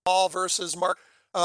Hall versus Mark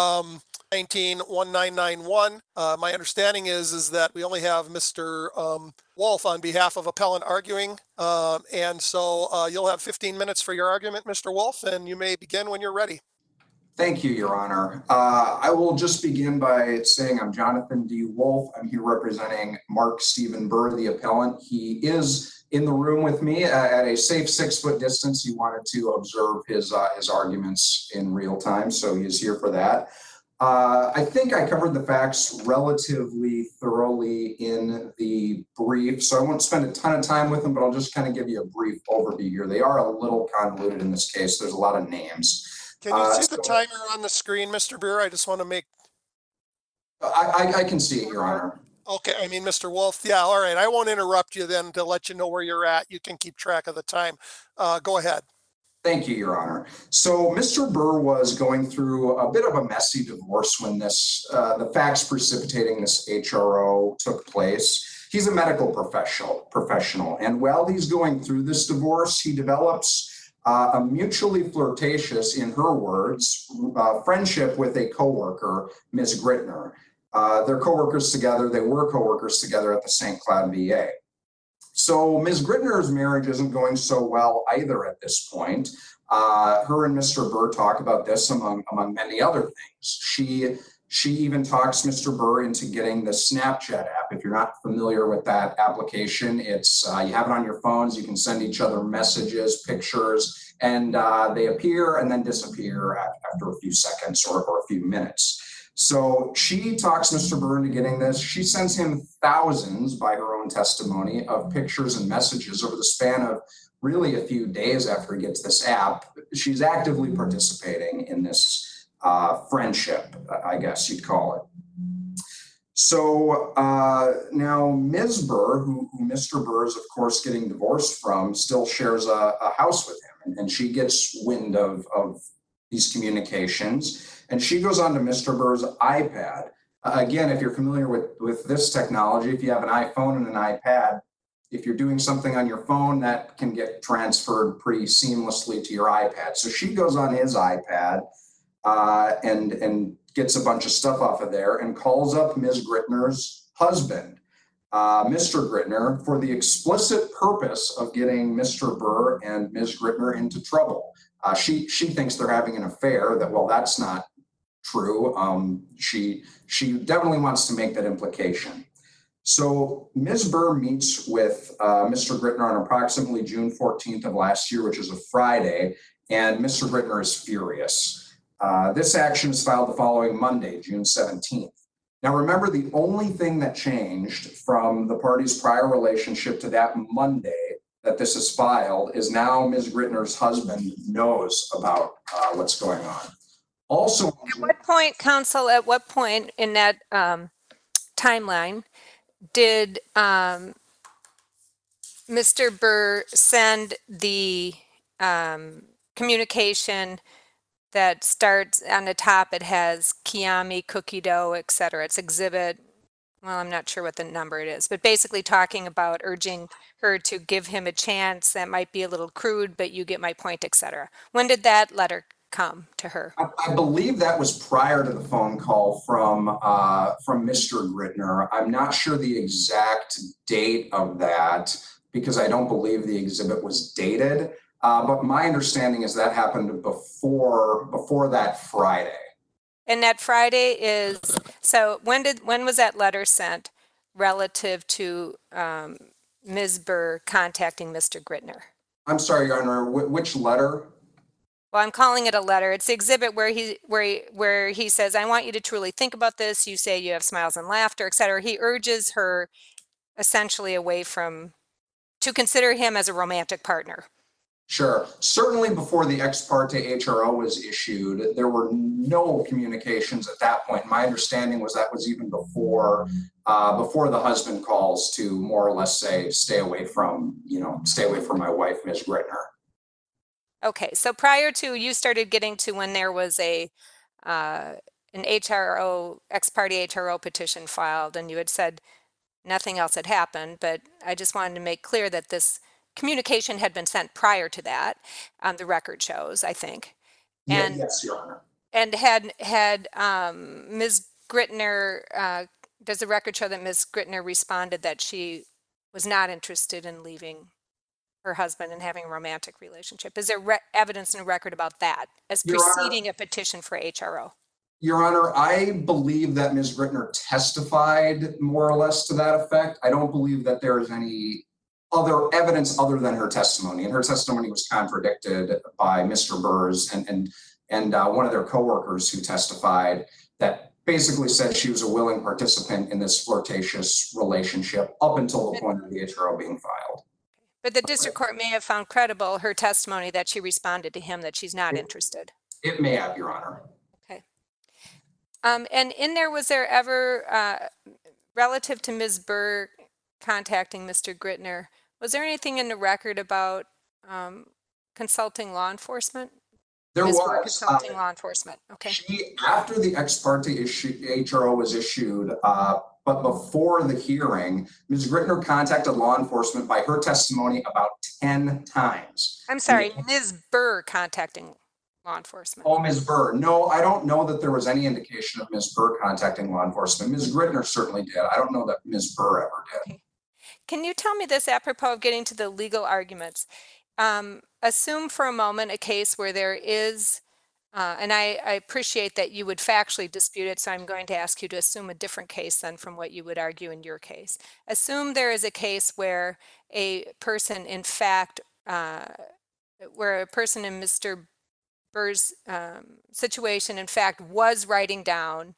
191991. My understanding is that we only have Mr. Wolf on behalf of appellant arguing. And so you'll have 15 minutes for your argument, Mr. Wolf, and you may begin when you're ready. Thank you, Your Honor. I will just begin by saying I'm Jonathan D. Wolf. I'm here representing Mark Stephen Burr, the appellant. He is in the room with me at a safe 6-foot distance. He wanted to observe his arguments in real time, so he is here for that. I think I covered the facts relatively thoroughly in the brief, so I won't spend a ton of time with them, but I'll just kind of give you a brief overview here. They are a little convoluted in this case. There's a lot of names. Can you see the timer on the screen, Mr. Burr? I just want to make... I can see it, Your Honor. Okay, I mean, Mr. Wolf, yeah, all right. I won't interrupt you then to let you know where you're at. You can keep track of the time. Go ahead. Thank you, Your Honor. So Mr. Burr was going through a bit of a messy divorce when the facts precipitating this HRO took place. He's a medical professional, and while he's going through this divorce, he develops a mutually flirtatious, in her words, friendship with a coworker, Ms. Gritner. They're coworkers together. They were coworkers together at the St. Cloud VA. So Ms. Gritner's marriage isn't going so well either at this point. Her and Mr. Burr talk about this among many other things. She even talks Mr. Burr into getting the Snapchat app. If you're not familiar with that application, it's you have it on your phones. You can send each other messages, pictures, and they appear and then disappear after a few seconds or a few minutes. So she talks Mr. Burr into getting this. She sends him thousands, by her own testimony, of pictures and messages over the span of really a few days after he gets this app. She's actively participating in this friendship, I guess you'd call it. So now Ms. Burr, who Mr. Burr is, of course, getting divorced from, still shares a house with him. And she gets wind of these communications. And she goes on to Mr. Burr's iPad. Again, if you're familiar with this technology, if you have an iPhone and an iPad, if you're doing something on your phone, that can get transferred pretty seamlessly to your iPad. So she goes on his iPad and gets a bunch of stuff off of there and calls up Ms. Gritner's husband, Mr. Gritner, for the explicit purpose of getting Mr. Burr and Ms. Gritner into trouble. She thinks they're having an affair. That's not true. She definitely wants to make that implication. So Ms. Burr meets with Mr. Gritner on approximately June 14th of last year, which is a Friday, and Mr. Gritner is furious. This action is filed the following Monday, June 17th. Now, remember, the only thing that changed from the parties' prior relationship to that Monday that this is filed is now Ms. Gritner's husband knows about what's going on. Also, at what point, counsel, at what point in that timeline did Mr. Burr send the communication that starts on the top? It has Kiami, cookie dough, etc. It's exhibit, well, I'm not sure what the number it is, but basically talking about urging her to give him a chance that might be a little crude, but you get my point, etc. When did that letter come to her? I believe that was prior to the phone call from Mr. Gritner. I'm not sure the exact date of that because I don't believe the exhibit was dated. But my understanding is that happened before that Friday. And that Friday is, so when was that letter sent relative to Ms. Burr contacting Mr. Gritner? I'm sorry, Your Honor, which letter? Well, I'm calling it a letter. It's the exhibit where he says, I want you to truly think about this. You say you have smiles and laughter, etc. He urges her essentially to consider him as a romantic partner. Sure. Certainly before the ex parte HRO was issued, there were no communications at that point. My understanding was that was even before the husband calls to more or less say, stay away from my wife, Ms. Gritner. Okay. So prior to, you started getting to when there was an HRO, ex parte HRO petition filed, and you had said nothing else had happened, but I just wanted to make clear that this communication had been sent prior to that. The record shows, I think. Yes, Your Honor. And had Ms. Gritner, does the record show that Ms. Gritner responded that she was not interested in leaving her husband and having a romantic relationship? Is there evidence in the record about that as Your Honor, preceding a petition for HRO? Your Honor, I believe that Ms. Gritner testified more or less to that effect. I don't believe that there is any other evidence other than her testimony, and her testimony was contradicted by Mr. Burrs and one of their coworkers who testified that basically said she was a willing participant in this flirtatious relationship up until the point of the HRO being filed. But the district court may have found credible her testimony that she responded to him that she's not interested. It may have, Your Honor. Okay. And in there, was there ever, relative to Ms. Burr contacting Mr. Gritner, was there anything in the record about consulting law enforcement? There Ms. Burr was. consulting law enforcement. Okay. After the ex parte HRO was issued, but before the hearing, Ms. Gritner contacted law enforcement by her testimony about 10 times. I'm sorry, Ms. Burr contacting law enforcement. Oh, Ms. Burr. No, I don't know that there was any indication of Ms. Burr contacting law enforcement. Ms. Gritner certainly did. I don't know that Ms. Burr ever did. Okay. Can you tell me this apropos of getting to the legal arguments? Assume for a moment a case where there is, and I appreciate that you would factually dispute it, so I'm going to ask you to assume a different case than from what you would argue in your case. Assume there is a case where a person, in fact, where a person in Mr. Burr's situation, in fact, was writing down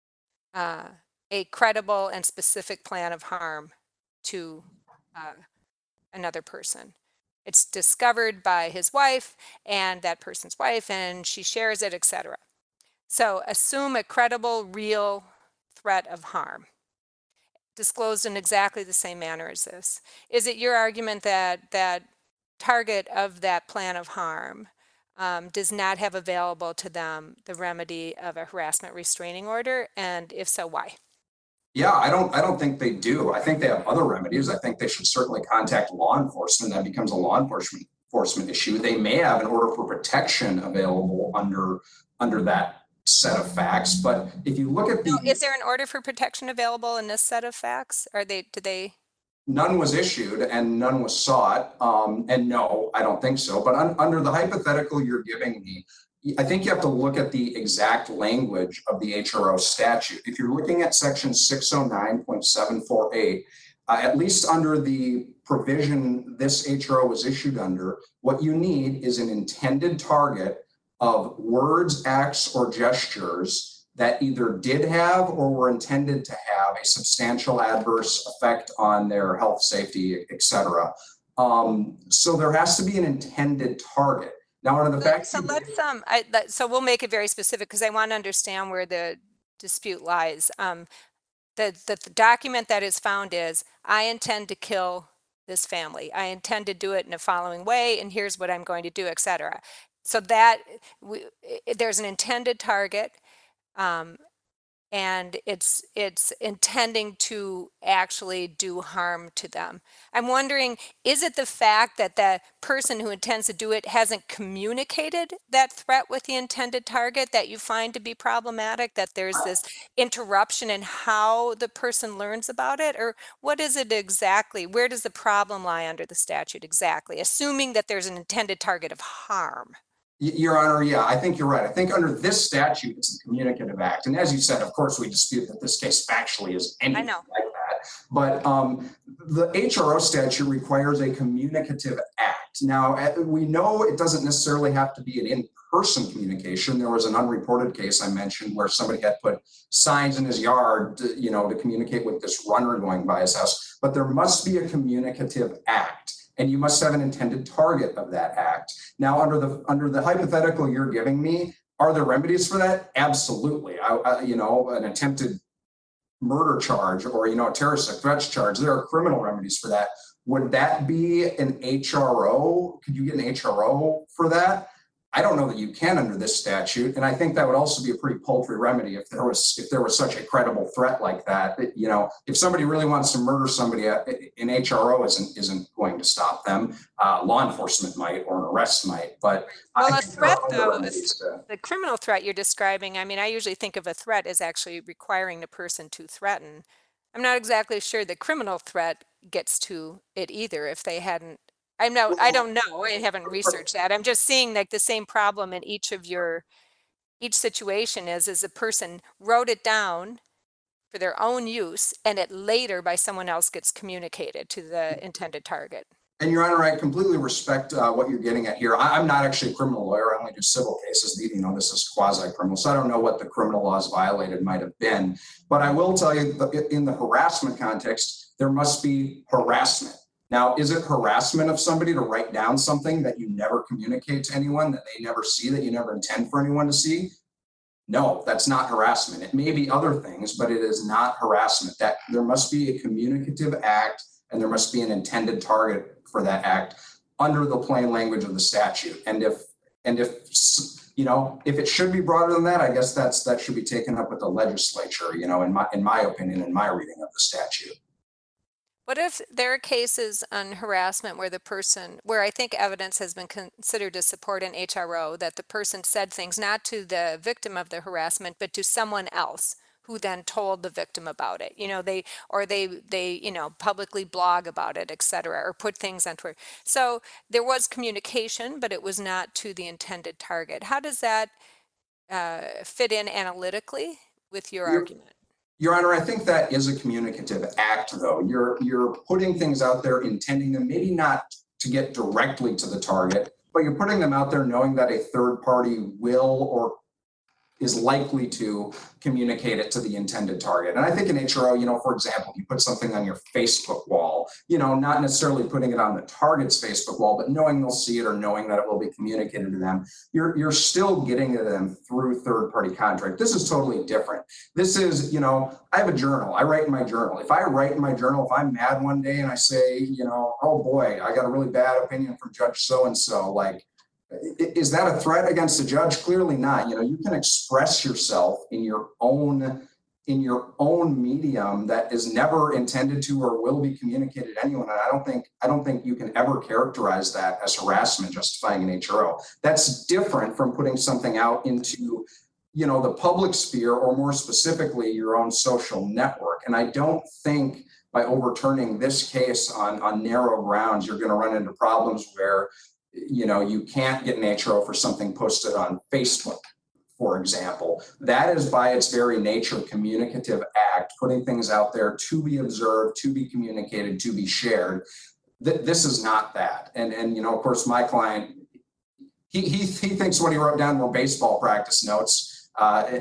a credible and specific plan of harm to another person. It's discovered by his wife and that person's wife, and she shares it, etc. So assume a credible, real threat of harm disclosed in exactly the same manner as this. Is it your argument that that target of that plan of harm does not have available to them the remedy of a harassment restraining order? And if so, why? Yeah, I don't think they do. I think they have other remedies. I think they should certainly contact law enforcement. That becomes a law enforcement issue. They may have an order for protection available under that set of facts. But if you look at the Is there an order for protection available in this set of facts? None was issued and none was sought. And no, I don't think so. But under the hypothetical you're giving me, I think you have to look at the exact language of the HRO statute. If you're looking at section 609.748, at least under the provision this HRO was issued under, what you need is an intended target of words, acts, or gestures that either did have or were intended to have a substantial adverse effect on their health, safety, etc. So there has to be an intended target. Now, under the fact, so let's so we'll make it very specific because I want to understand where the dispute lies. The document that is found is, I intend to kill this family. I intend to do it in the following way, and here's what I'm going to do, etc. So that there's an intended target, and it's intending to actually do harm to them. I'm wondering, is it the fact that the person who intends to do it hasn't communicated that threat with the intended target that you find to be problematic, that there's this interruption in how the person learns about it? Or what is it exactly? Where does the problem lie under the statute exactly, assuming that there's an intended target of harm? Your Honor, yeah, I think you're right. I think under this statute, it's a communicative act. And as you said, of course, we dispute that this case factually is anything like that. But the HRO statute requires a communicative act. Now, we know it doesn't necessarily have to be an in-person communication. There was an unreported case I mentioned where somebody had put signs in his yard, to communicate with this runner going by his house. But there must be a communicative act, and you must have an intended target of that act. Now, under the hypothetical you're giving me, are there remedies for that? Absolutely. An attempted murder charge or a terrorist threats charge, there are criminal remedies for that. Would that be an HRO? Could you get an HRO for that? I don't know that you can under this statute, and I think that would also be a pretty paltry remedy if there was such a credible threat like that. If somebody really wants to murder somebody, an HRO isn't going to stop them. Law enforcement might, or an arrest might, but well, I a think there are threat other though, remedies to- the criminal threat you're describing, I mean, I usually think of a threat as actually requiring the person to threaten. I'm not exactly sure the criminal threat gets to it either if they hadn't. I don't know. I haven't researched that. I'm just seeing like the same problem in each situation is a person wrote it down for their own use and it later by someone else gets communicated to the intended target. And Your Honor, I completely respect what you're getting at here. I'm not actually a criminal lawyer. I only do civil cases. This is quasi-criminal. So I don't know what the criminal laws violated might have been. But I will tell you that in the harassment context, there must be harassment. Now, is it harassment of somebody to write down something that you never communicate to anyone, that they never see, that you never intend for anyone to see? No, that's not harassment. It may be other things, but it is not harassment. That there must be a communicative act and there must be an intended target for that act under the plain language of the statute. And if it should be broader than that, I guess that should be taken up with the legislature, in my opinion, in my reading of the statute. What if there are cases on harassment where I think evidence has been considered to support an HRO that the person said things not to the victim of the harassment, but to someone else who then told the victim about it? They publicly blog about it, et cetera, or put things onto it. So there was communication, but it was not to the intended target. How does that fit in analytically with your argument? Your Honor, I think that is a communicative act, though. You're putting things out there, intending them, maybe not to get directly to the target, but you're putting them out there knowing that a third party will or is likely to communicate it to the intended target. And I think an HRO, for example, you put something on your Facebook wall, not necessarily putting it on the target's Facebook wall, but knowing they'll see it or knowing that it will be communicated to them, you're still getting to them through third-party contract. This is totally different. This is, I have a journal. I write in my journal. If I write in my journal, if I'm mad one day and I say, oh boy, I got a really bad opinion from Judge so-and-so, is that a threat against the judge? Clearly not. You can express yourself in your own medium that is never intended to or will be communicated to anyone. And I don't think you can ever characterize that as harassment justifying an HRO. That's different from putting something out into the public sphere, or more specifically, your own social network. And I don't think by overturning this case on narrow grounds, you're going to run into problems where you can't get an HRO for something posted on Facebook, for example. That is by its very nature communicative act, putting things out there to be observed, to be communicated, to be shared. This is not that. And of course, my client, he thinks what he wrote down were baseball practice notes.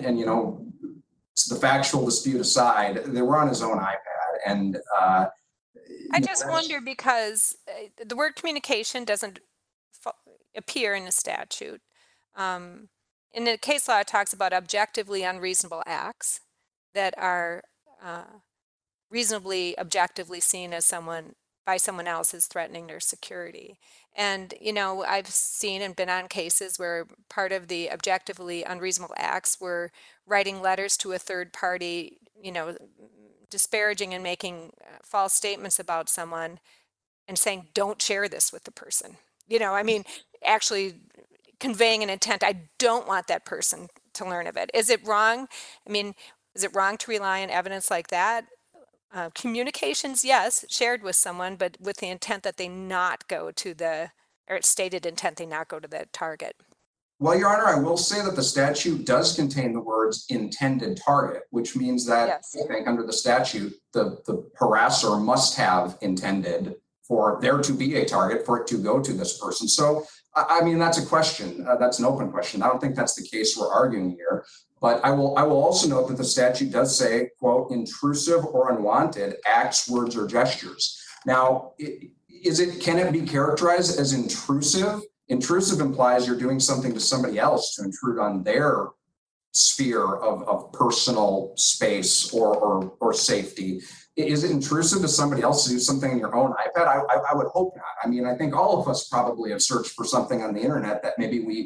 The factual dispute aside, they were on his own iPad. And I just wonder because the word communication doesn't appear in the statute. In the case law, it talks about objectively unreasonable acts that are reasonably objectively seen as by someone else as threatening their security. And, I've seen and been on cases where part of the objectively unreasonable acts were writing letters to a third party, disparaging and making false statements about someone and saying, don't share this with the person. Actually conveying an intent, I don't want that person to learn of it. Is it wrong? Is it wrong to rely on evidence like that? Communications, yes, shared with someone, but with the intent that they not go to stated intent they not go to the target. Well, Your Honor, I will say that the statute does contain the words intended target, which means that yes. I think under the statute, the harasser must have intended for there to be a target for it to go to this person. So, that's a question. That's an open question. I don't think that's the case we're arguing here. But I will also note that the statute does say, quote, intrusive or unwanted acts, words, or gestures. Now, can it be characterized as intrusive? Intrusive implies you're doing something to somebody else to intrude on their sphere of personal space or safety. Is it intrusive to somebody else to do something on your own iPad? I would hope not. I think all of us probably have searched for something on the internet that maybe we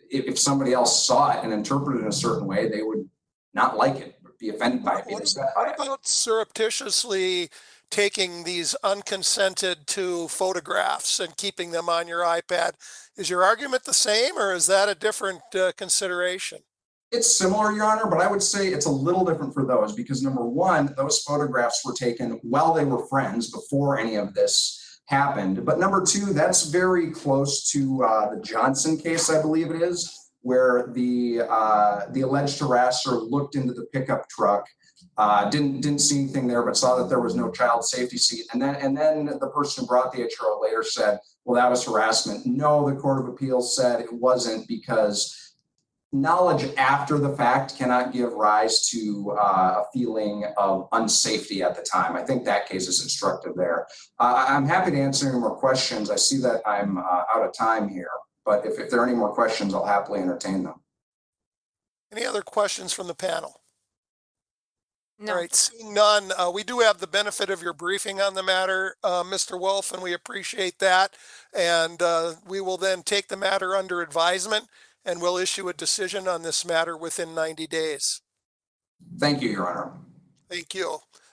if somebody else saw it and interpreted it in a certain way, they would not like it, be offended by it, be upset by What it. about surreptitiously taking these unconsented to photographs and keeping them on your iPad? Is your argument the same, or is that a different consideration? It's similar, Your Honor, but I would say it's a little different for those because number one, those photographs were taken while they were friends before any of this happened. But number two, that's very close to the Johnson case, I believe it is, where the alleged harasser looked into the pickup truck, didn't see anything there, but saw that there was no child safety seat, and then the person who brought the HRO later said, "Well, that was harassment." No, the Court of Appeals said it wasn't because knowledge after the fact cannot give rise to a feeling of unsafety at the time. I think that case is instructive there. I'm happy to answer any more questions. I see that I'm out of time here, but if there are any more questions, I'll happily entertain them. Any other questions from the panel? No. All right, seeing none, we do have the benefit of your briefing on the matter, Mr. Wolf, and we appreciate that. And we will then take the matter under advisement and we'll issue a decision on this matter within 90 days. Thank you, Your Honor. Thank you.